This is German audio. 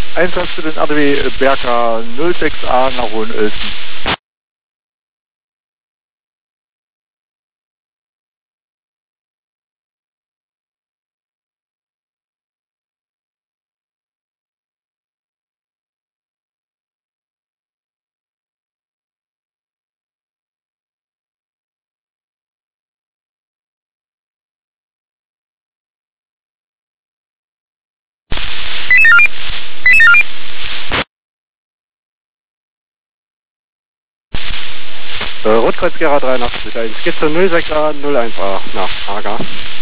Einsatz für den RDW Berka 06A nach Hohenölzen. Rotkreuz Gera 83, ein Skizze 06A 01A nach Hager.